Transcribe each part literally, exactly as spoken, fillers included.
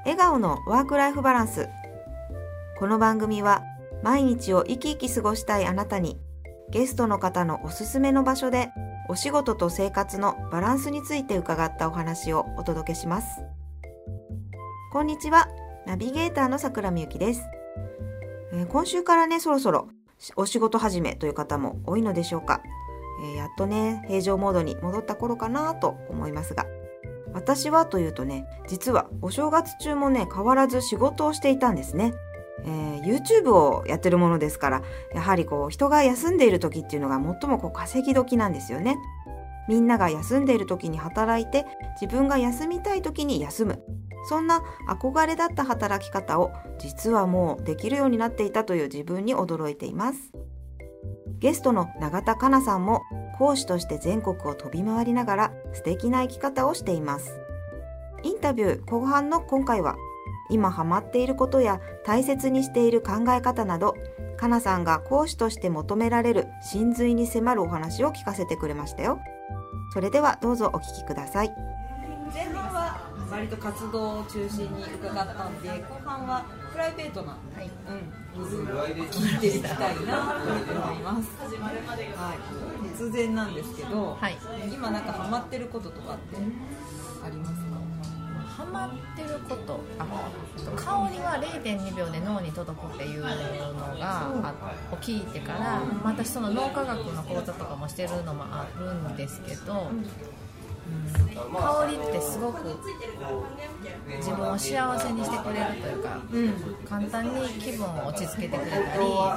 笑顔のワークライフバランス。この番組は毎日を生き生き過ごしたいあなたに、ゲストの方のおすすめの場所でお仕事と生活のバランスについて伺ったお話をお届けします。こんにちは、ナビゲーターの桜みゆきです。えー、今週からね、そろそろお仕事始めという方も多いのでしょうか。えー、やっとね、平常モードに戻った頃かなと思いますが、私はというとね、実はお正月中もね、変わらず仕事をしていたんですね。えー、YouTube をやってるものですから、やはりこう人が休んでいる時っていうのが最もこう稼ぎ時なんですよね。みんなが休んでいる時に働いて、自分が休みたい時に休む。そんな憧れだった働き方を実はもうできるようになっていたという自分に驚いています。ゲストの永田香奈さんも講師として全国を飛び回りながら素敵な生き方をしています。インタビュー後半の今回は、今ハマっていることや大切にしている考え方など、香奈さんが講師として求められる真髄に迫るお話を聞かせてくれましたよ。それではどうぞお聞きください。 前半は割と活動を中心に伺ったんで、後半はプライベートな、はいうん、聞いていきたいなと思います。はい、突然なんですけど、はい、今なんかハマってることとかってありますか？ ハマってること、あ、香りは れいてんにびょうで脳に届くっていうのがを聞いてから、私その脳科学の講座とかもしてるのもあるんですけど、うん、香りってすごく自分を幸せにしてくれるというか、うん、簡単に気分を落ち着けてくれたり、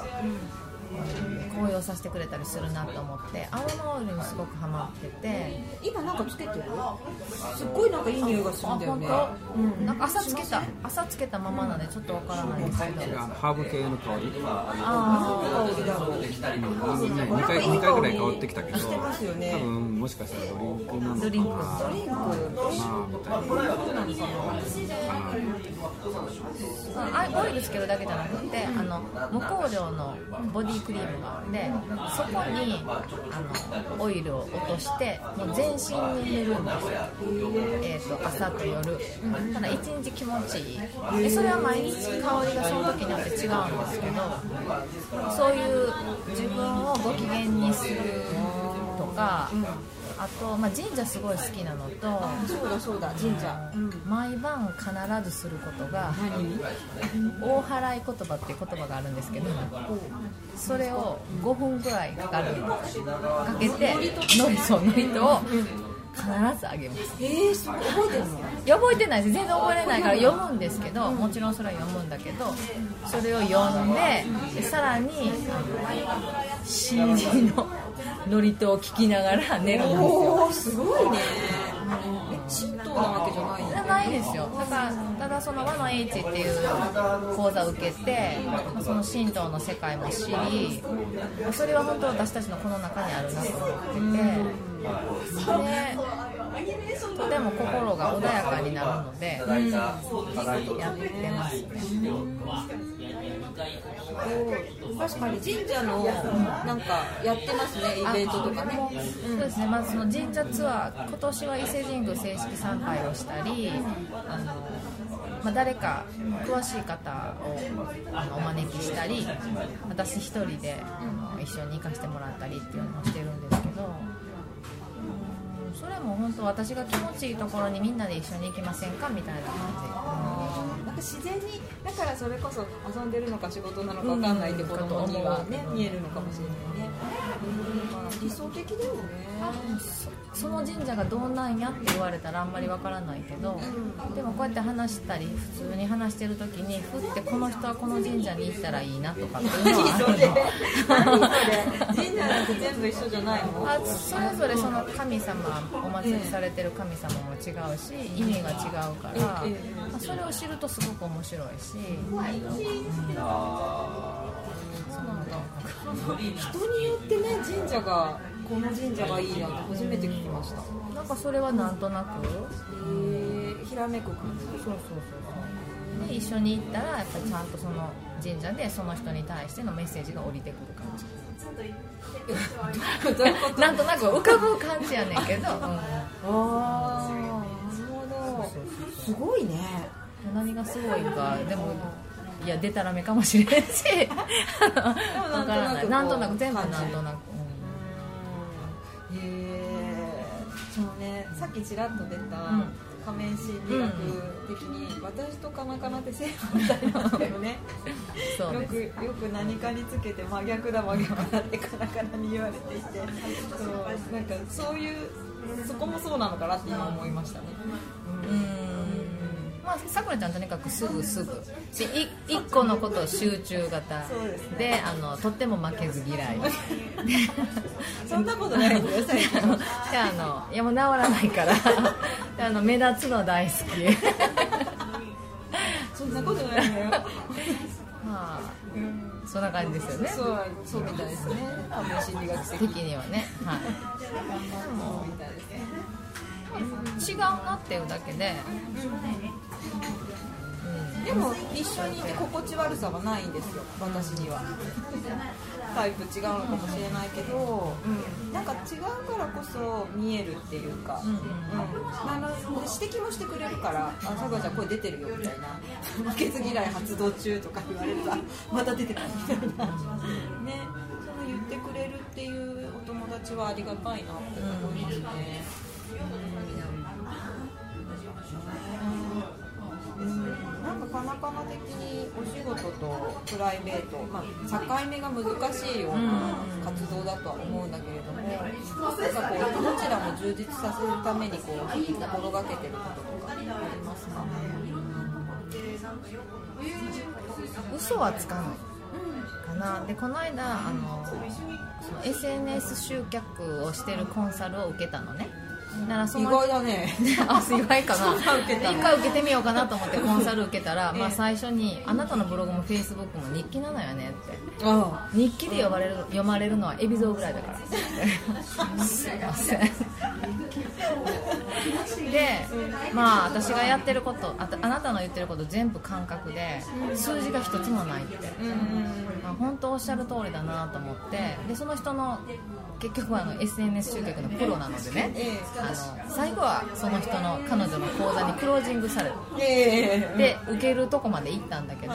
高揚させてくれたりするなと思って、アロマオイルにすごくハマってて。 今なんかつけてる？すっごいなんかいい匂いがするんだよね。 うん、なんか朝つけた朝つけたままなんでちょっとわからないですけど、 ハーブ系の香り。 ああ、香りだもん。 にかいにかいぐらい香ってきたけど、 してますよね。 多分もしかしたらドリンクなのかな。 ドリンクドリンクまあみたいな。 そうなのかな。オイルつけるだけじゃなくて、あの無香料のボディクリームがあって、そこにあのオイルを落としてもう全身に塗るんですよ。えーと朝と夜、ただいちにち気持ちいいで、それは毎日香りがその時によって違うんですけど、そういう自分をご機嫌にするとか、あと、まあ、神社すごい好きなのと、 そうだそうだ神社、うん、 毎晩必ずすることが大払い言葉っていう言葉があるんですけど、それをごふんぐらいかかるかけてのりそうのりとを必ずあげます。 えー、それ覚えてるの？ 覚えてないです。全然覚えれないから読むんですけど、もちろんそれは読むんだけど、それを読んで、でさらに新人のノリとを聞きながら寝るんですよ。 おー、すごいね。え、神道なわけじゃないの？ じゃないですよ。だからただその和の英知っていう講座を受けて、その神道の世界も知り、それは本当私たちのこの中にあるなと思ってて、でとても心が穏やかになるので、うん、やってますね。 確かに神社のなんかやってますね、イベントとかね。 そうですね。まずその神社ツアー、今年は伊勢神宮正式参拝をしたり、あの、まあ、誰か詳しい方をあのお招きしたり、私一人であの一緒に行かせてもらったりっていうのをしてるんですけど、それも本当私が気持ちいいところにみんなで一緒に行きませんかみたいな感じ。なんか自然に、だからそれこそ遊んでるのか仕事なのか分かんないって子供にはね、見えるのかもしれないね。理想的だよね。 そ, その神社がどうなんやって言われたらあんまり分からないけど、うん、でもこうやって話したり普通に話してる時にふってこの人はこの神社に行ったらいいなとかっていうのはあるの。 神社なんて全部一緒じゃないの？ あ、それぞれその神様、お祭りされてる神様も違うし、意味が違うから、まあ、それを知るとすごく面白いし、うん、 人によってね、神社がこの神社がいいなって初めて聞きました。 なんかそれはなんとなく、 えー、ひらめく感じ。 そうそうそう。で一緒に行ったらやっぱりちゃんとその神社でその人に対してのメッセージが降りてくる感じ。なんとなく浮かぶ感じやねんけど、うん、 ああ、なるほど。すごいね。 何がすごいかでもいやでたらめかもしれんし分からないなんとなく全部なんとなく、 うん、へえそうねさっきちらっと出た、うん仮面心理学的に私とカナカナって正反対なんだよねそうよくよく何かにつけて真逆だ真逆だってカナカナに言われていてそうなんかそういうそこもそうなのかなって今思いましたね。 うんうんまあさくらちゃんとにかくすぐすぐでい一個のことを集中型そうです、ね、 であのとっても負けず嫌いそんなことないんだよ最近であのいやもう治らないからであの目立つの大好きそんなことないんだよまあ、うん、そんな感じですよねそうそうみたいですね仮面心理学的的にはねはいそうみたいですね違うなっていうだけで、 うん、でも一緒にいて心地悪さはないんですよ私にはタイプ違うのかもしれないけど、うん、なんか違うからこそ見えるっていうか、うんうん、あの指摘もしてくれるからあさくらちゃん声出てるよみたいな負けず嫌い発動中とか言われるとまた出てたみたいなねその言ってくれるっていうお友達はありがたいなって思いますね、うんうん、なんかかなかな的にお仕事とプライベート、まあ、境目が難しいような活動だとは思うんだけれども、なんかこうどちらも充実させるためにこう心がけてることとかありますか？ 嘘はつかないかな。でこの間あのその エスエヌエス 集客をしてるコンサルを受けたのね。ならその意外だねあ意外かな受けた一回受けてみようかなと思ってコンサル受けたら、まあ、最初にあなたのブログもフェイスブックも日記なのよねってああ日記で呼ばれる読まれるのは海老蔵ぐらいだからすいませんでまあ私がやってることああなたの言ってること全部感覚で数字が一つもないって、まあ、本当おっしゃる通りだなと思ってでその人の結局はあの エスエヌエス 集客のプロなのでね、あの最後はその人の彼女の講座にクロージングされる、えー、で受けるとこまで行ったんだけど、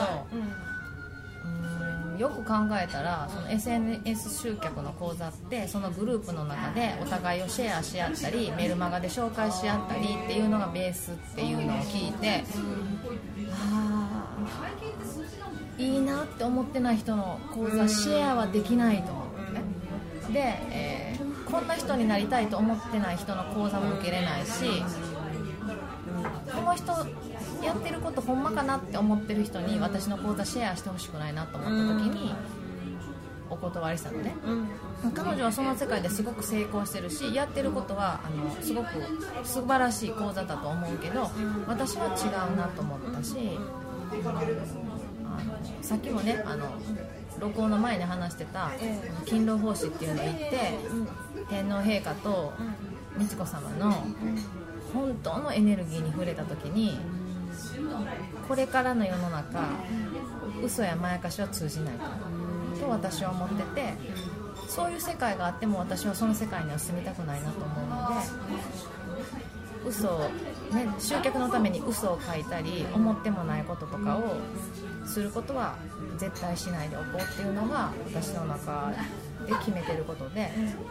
うん、よく考えたらその エスエヌエス 集客の講座ってそのグループの中でお互いをシェアし合ったりメルマガで紹介し合ったりっていうのがベースっていうのを聞いて、あーいいなって思ってない人の講座シェアはできないと思ってねで、えー、こんな人になりたいと思ってない人の講座も受けれないし、この人やってることほんまかなって思ってる人に私の講座シェアしてほしくないなと思った時にお断りしたのね、うん、彼女はその世界ですごく成功してるしやってることはあのすごく素晴らしい講座だと思うけど私は違うなと思ったし、あのさっきもねあの録音の前に話してた勤労奉仕っていうのを言って天皇陛下と美智子さまの本当のエネルギーに触れた時にこれからの世の中嘘やまやかしは通じないと私は思っててそういう世界があっても私はその世界には住みたくないなと思うので嘘を、ね、集客のために嘘を書いたり思ってもないこととかをすることは絶対しないでおこうっていうのが私の中で決めてることで、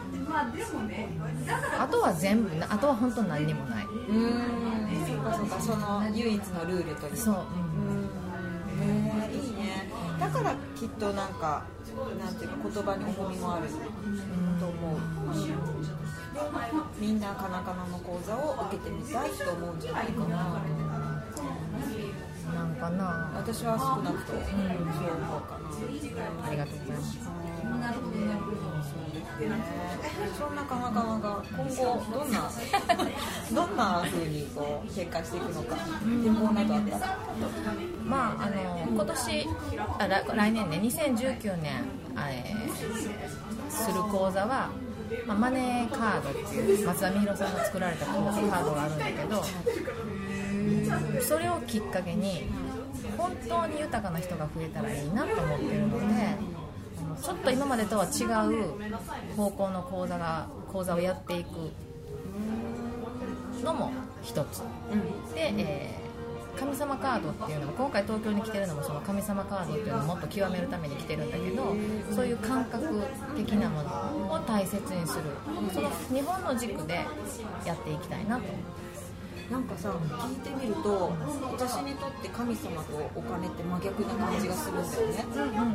あとは全部あとは本当に何にもない。うーんそうかそうかその唯一のルールというそう、 うん、えー、いいね。だからきっとなんかなんていうか言葉に重みもあると思う、うん、でみんなカナカナの講座を受けてみたいと思うんじゃないかななんかな私は少なくとも、うん、そう思うかな。 ありがとうございます。 そんなカナカナが今後どんなどんな風にこう展開していくのか展望などあったら、 まああの今年あ来年ねにせんじゅうきゅうねん、えー、する講座は、まあ、マネーカードっていう松田美弘さんが作られたカードがあるんだけどそれをきっかけに本当に豊かな人が増えたらいいなと思ってるのでちょっと今までとは違う方向の講座が講座をやっていくのも一つ、うん、で、えー、上神様カードっていうのも今回東京に来てるのもその神様カードっていうのをもっと極めるために来てるんだけど、そういう感覚的なものを大切にする、その日本の軸でやっていきたいなと。 なんかさ、聞いてみると私にとって神様とお金って真逆な感じがするんだよね、うんうんうん、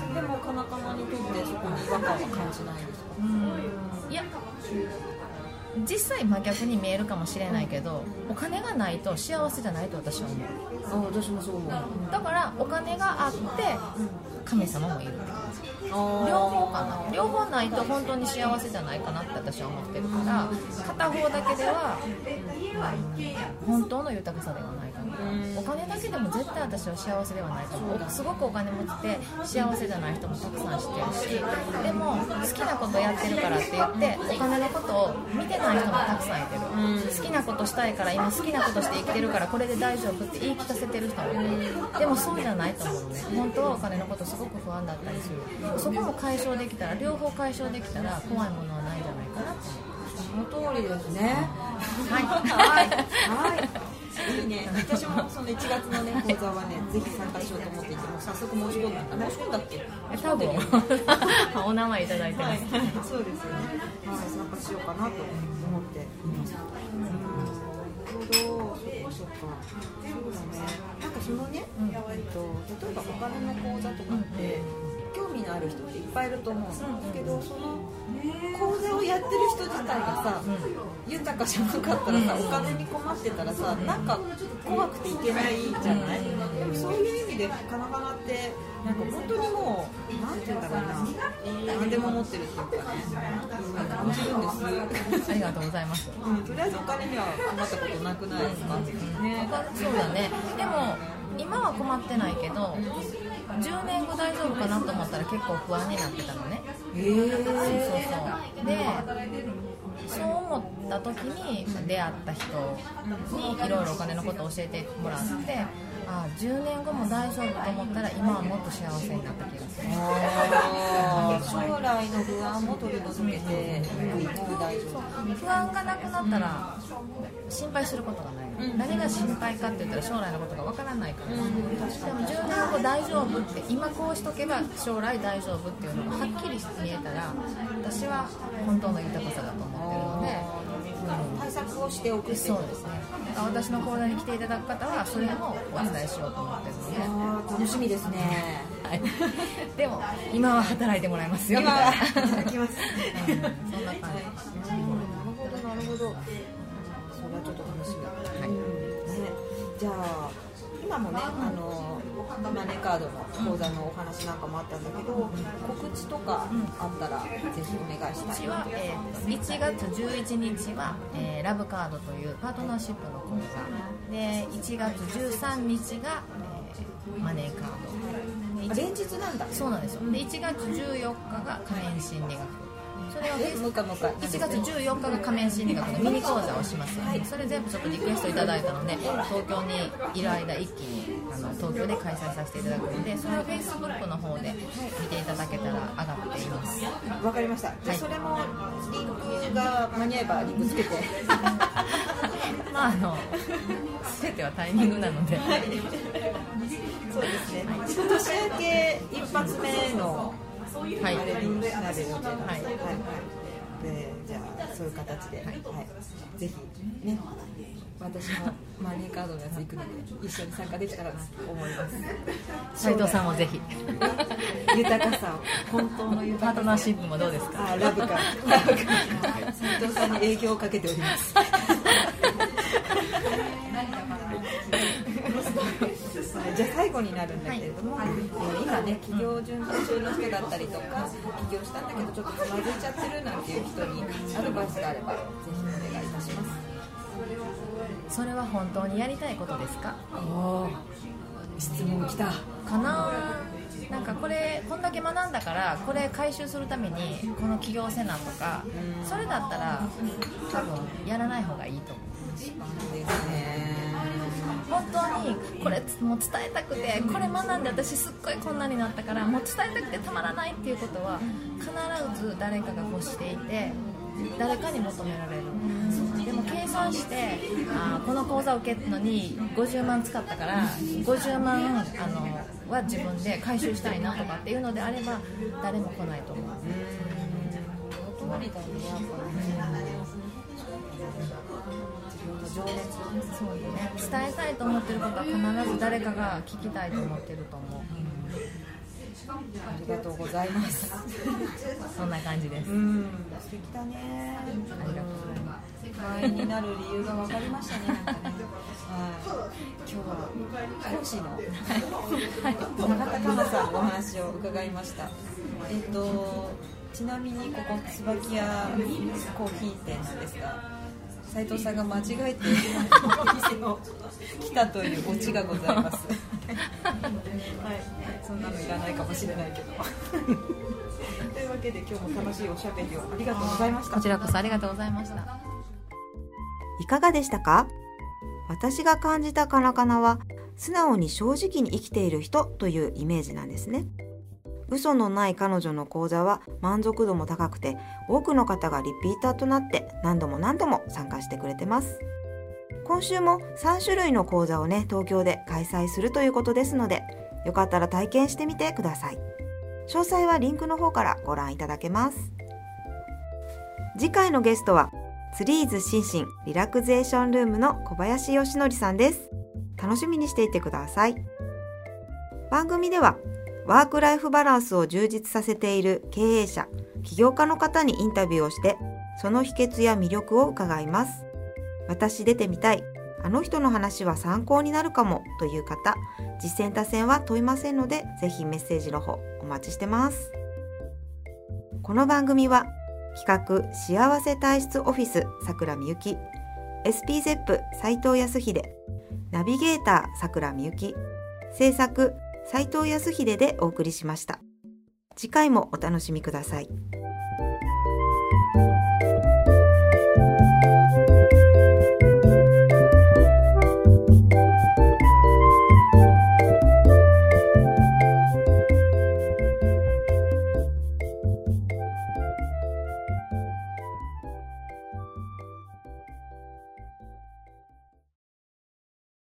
でもカナカナにとってそこに違和感は感じないんですか？ うん、いや実際真逆に見えるかもしれないけど、お金がないと幸せじゃないと私は思う。 あ、私もそう思う。 だからお金があって神様もいるって感じ。両方かな。両方ないと本当に幸せじゃないかなって私は思ってるから、片方だけでは、うん、本当の豊かさではないかな。お金だけでも絶対私は幸せではないかも。すごくお金持ちで幸せじゃない人もたくさん知ってるし、でも好きなことやってるからって言ってお金のことを見てない人もたくさんいてる。好きなことしたいから今好きなことして生きてるからこれで大丈夫って言い聞かせてる人もいる。でもそうじゃないと思うね。本当はお金のことすごく不安だったりする。そこも解消できたら、両方解消できたら怖いものはないんじゃないかなって思う。その通りですね。 はいはいはいいいね。私もそのいちがつのね講座はねぜひ参加しようと思っていて、もう早速申し込んだ。申し込んだっけ？ 多分お名前いただいてます。 はい、そうですよね。はい、参加しようかなと思っています。なるほど。そうか。そうだね。なんかそのね、うん、えっと例えばお金の講座とかって。興味のある人っていっぱいいると思うんですけど、その講座をやってる人自体がさ、うん、豊かじゃなかったらさ、お金に困ってたらさ、なんか怖くていけないじゃない？でもそういう意味でカナカナってなんか本当にもうなんて言うんだろうな、何でも持ってるっていうかね、感じるんです。 ありがとうございます。 うん、とりあえずお金には困ったことなくないですか？ね、 そうだね。でも今は困ってないけど。じゅうねんご大丈夫かなと思ったら結構不安になってたのね。 へー。そうそうそうでそう思った時に出会った人にいろいろお金のことを教えてもらって、ああじゅうねんごも大丈夫と思ったら今はもっと幸せになった気がする。 あ将来の不安も取り除けて、もう大丈夫。 不安がなくなったら心配することがない。うん、何が心配かって言ったら将来のことがわからないから、うん、でもじゅうねんご大丈夫って今こうしとけば将来大丈夫っていうのがはっきり見えたら私は本当の豊かさだと思ってるので、 対策をしておくっていう。 そうですね。私の講座に来ていただく方はそれもお伝えしようと思ってるので、 楽しみですね。 はい、でも今は働いてもらいますよ。 今は働きます。 うん、そんな感じ。 なるほどなるほど。それはちょっと楽しみだ。はい。ね、じゃあ今もね、あのマネーカードの講座のお話なんかもあったんだけど、告知とかあったらぜひお願いしたい。 うちは、えー、いちがつじゅういちにちは、えー、ラブカードというパートナーシップの講座で、いちがつじゅうさんにちが、えー、マネーカード。 連日なんだ。 そうなんですよ。でいちがつじゅうよっかが仮面心理学。それをもうかもうかいちがつじゅうよっかが仮面心理学のミニ講座をします、はい、それ全部ちょっとリクエストいただいたので東京にいる間一気にあの東京で開催させていただくので、それを Facebook の方で見ていただけたら上がっています。 わかりました。じゃあそれもリンクが間に合えばリンクつけてまああの全てはタイミングなので、はい、 そうですね、はい、年明け一発目のはい、あれになる予定なんです。はいはいはい。で、じゃあそういう形で、はいはい、ぜひね、私もマネーカードのやつ行くので一緒に参加できたらなと思います。 斉藤さんもぜひ豊かさを、本当の豊かさ、 パートナーシップもどうですか？ あ、ラブか、ラブか。斉藤さんに影響をかけております。じゃあ最後になるんだけれども、はい、えー、今ね企業準備中の人だったりとか、起業したんだけどちょっとつまずいちゃってるなんていう人にアドバイスがあればぜひお願いいたします。 それは本当にやりたいことですか？ おー、質問きたかな。なんかこれこんだけ学んだからこれ回収するためにこの起業せなとか、それだったら多分やらない方がいいと思う。 ですね。 本当にこれもう伝えたくて、これ学んで私すっごいこんなになったからもう伝えたくてたまらないっていうことは必ず誰かが欲していて誰かに求められる。でも経計算して、あこの講座を受けるのにごじゅうまん使ったからごじゅうまんあのは自分で回収したいなとかっていうのであれば誰も来ないと思う。 お泊まりだね、やっぱり情熱、 そうね、伝えたいと思ってることは必ず誰かが聞きたいと思ってると思う。 ありがとうございます。 そんな感じです。 うん、素敵だね。ありがとうございます。会員になる理由が分かりましたね。なんかね、はい、今日は講師の永田香奈さんのお話を伺いました。えっとちなみにここ椿屋コーヒー店なんですが、斉藤さんが間違えてお店を来たというオチがございます。はい、そんなのいらないかもしれないけど。というわけで今日も楽しいおしゃべりをありがとうございました。 こちらこそありがとうございました。 いかがでしたか？私が感じたカナカナは素直に正直に生きている人というイメージなんですね。嘘のない彼女の講座は満足度も高くて、多くの方がリピーターとなって何度も何度も参加してくれてます。今週もさん種類の講座をね、東京で開催するということですので、よかったら体験してみてください。詳細はリンクの方からご覧いただけます。次回のゲストはツリーズ心身リラクゼーションルームの小林義則さんです。楽しみにしていてください。番組ではワークライフバランスを充実させている経営者、起業家の方にインタビューをして、その秘訣や魅力を伺います。私出てみたい、あの人の話は参考になるかもという方、実践多戦は問いませんので、ぜひメッセージの方お待ちしてます。この番組は企画幸せ体質オフィスさくらみゆき、エスピーゼップ 斉藤康秀、ナビゲーターさくらみゆき、制作斉藤康秀でお送りしました。次回もお楽しみください。